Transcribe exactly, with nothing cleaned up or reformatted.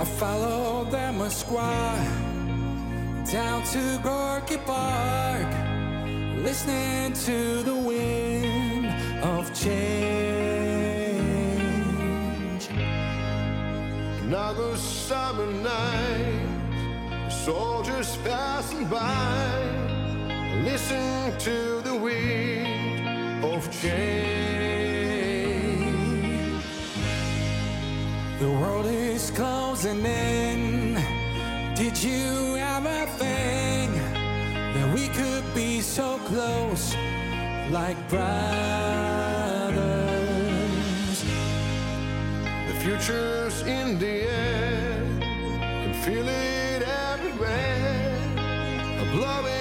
I followed them a squad down to Gorky Park, listening to the wind of change. Another summer night, soldiers passing by, listen to the wind of change. The world is closing in. Did you ever think that we could be so close, like brothers? The future's in the air, can feel it everywhere, blowing